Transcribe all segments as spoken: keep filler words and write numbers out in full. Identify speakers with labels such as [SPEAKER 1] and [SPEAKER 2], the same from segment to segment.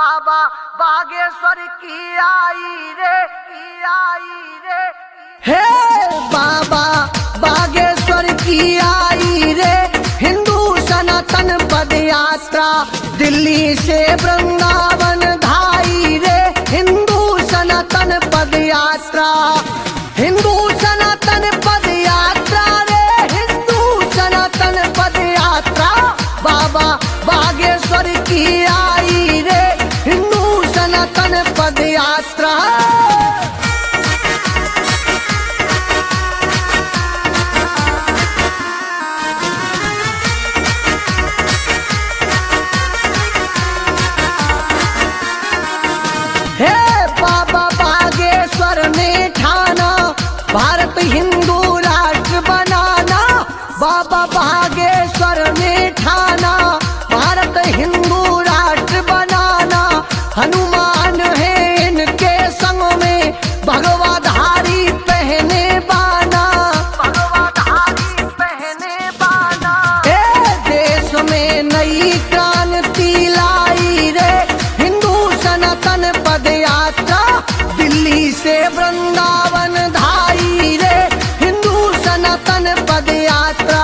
[SPEAKER 1] बाबा बागेश्वर की आई रे, की आई रे। हे बाबा बागेश्वर की आई रे, हिंदू सनातन पद यात्रा दिल्ली से वृंदावन धाई रे। हिंदू सनातन पद यात्रा, हिंदू सनातन पद यात्रा रे, हिंदू सनातन पद यात्रा बाबा बागेश्वर की आई रे, हिंदू सनातन पद यात्रा। हे बाबा बागेश्वर ने ठाना भारत हिंदू राष्ट्र बनाना। बाबा बागेश्वर ने ठाना भारत हिंदू राष्ट्र बनाना। हनुमान है इनके संग में, भगवाधारी पहने बाना, भगवाधारी पहने बाना। ए देश में नई क्रांति लाई रे, हिंदू सनातन पद यात्रा दिल्ली से वृंदावन धाई रे, हिंदू सनातन पद यात्रा।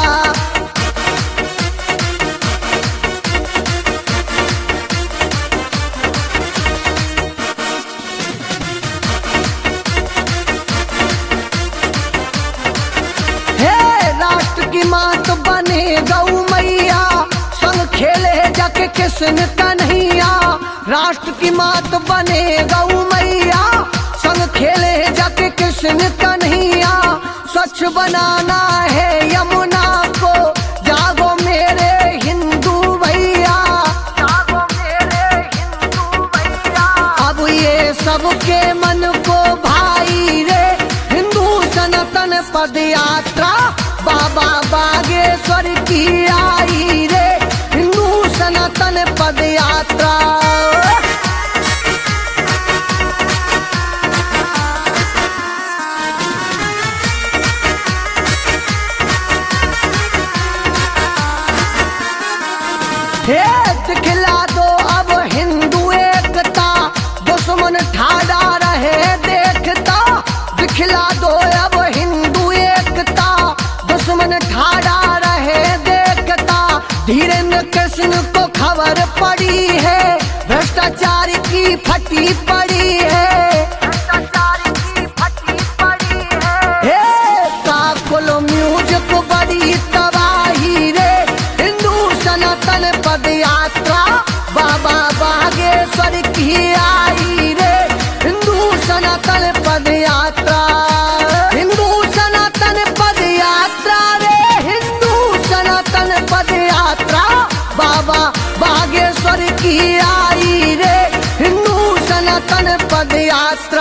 [SPEAKER 1] हे राष्ट्र की मात बने गौ मैया, संग खेले जाके कृष्ण कन्हैया। राष्ट्र की मात बने गौ मैया, संग खेले जाके कृष्ण कन्हैया। स्वच्छ बनाना है यमुना को, जागो मेरे हिंदू भैया, जागो मेरे हिंदू भैया। अब ये सबके मन को भाई रे, हिंदू सनातन पद यात्रा बाबा बागेश्वर की आई रे, हिंदू सनातन पद यात्रा। हे दिखला दो अब हिंदू एकता, दुश्मन ठाड़ा रहे देखता। दिखला दो अब हिंदू एकता, दुश्मन ठाड़ा रहे देखता। धीरेन्द्र कृष्ण को खबर पड़ी है, भ्रष्टाचार की फटी पड़ी है, भ्रष्टाचार की फटी पड़ी है। हे काकुल म्यूजिक बड़ी तबाही रे, हिंदू सनातन पद यात्रा बाबा बागेश्वर की आई रे, हिंदू सनातन पद यात्रा। हिंदू सनातन पद यात्रा रे, हिंदू सनातन पद यात्रा बाबा बागेश्वर की आई रे, हिंदू सनातन पद यात्रा।